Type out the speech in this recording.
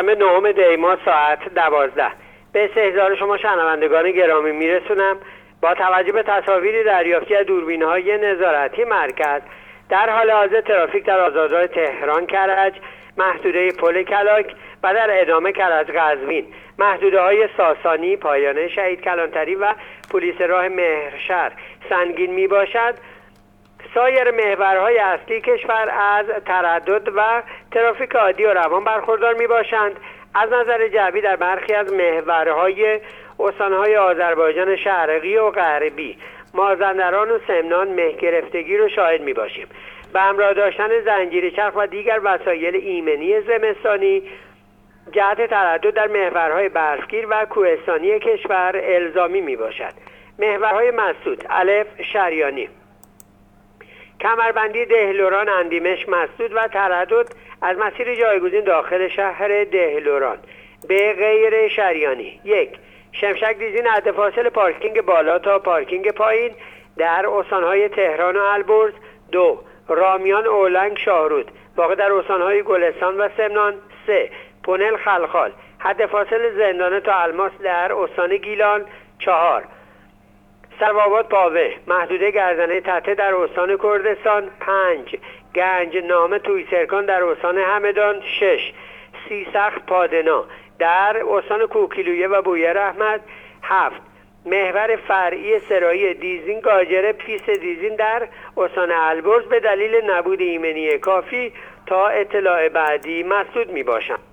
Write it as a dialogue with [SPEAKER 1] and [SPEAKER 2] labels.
[SPEAKER 1] پنجشنبه 9 دی ماه ساعت 12 به استحضار شما شنوندگان گرامی میرسونم. با توجه به تصاویر دریافتی از دوربین‌های نظارتی مرکز، در حال حاضر ترافیک در آزادراه تهران کرج، محدوده پل کلاک و در ادامه کرج قزوین، محدوده های ساسانی، پایانه شهید کلانتری و پلیس راه مهرشهر سنگین می باشد. سایر محورهای اصلی کشور از تردد و ترافیک عادی و روان برخوردار می باشند. از نظر جوی در برخی از محورهای استانهای آذربایجان شرقی و غربی، مازندران و سمنان مه گرفتگی رو شاهد می باشیم. به همراه داشتن زنجیره چرخ و دیگر وسایل ایمنی زمستانی، جهت تردد در محورهای برفگیر و کوهستانی کشور الزامی می باشد. محورهای مسدود: الف شریانی، کمربندی دهلوران اندیمش مسدود و تردد از مسیر جایگزین داخل شهر دهلوران. به غیر شریانی: 1. شمشک دیزین حد فاصل پارکینگ بالا تا پارکینگ پایین در استانهای تهران و البرز. 2. رامیان اولنگ شاهرود واقع در استانهای گلستان و سمنان. 3. پونل خلخال حد فاصل زندانه تا الماس در استان گیلان. 4. سروآباد پاوه محدوده گردنه تته در استان کردستان. 5. گنج نامه توی سرکان در استان همدان. 6. سیسخت پادنا در استان کوکیلویه و بویر احمد. 7. محور فرعی سرایی دیزین گاجره پیست دیزین در استان البرز به دلیل نبود ایمنی کافی تا اطلاع بعدی مسدود می باشند.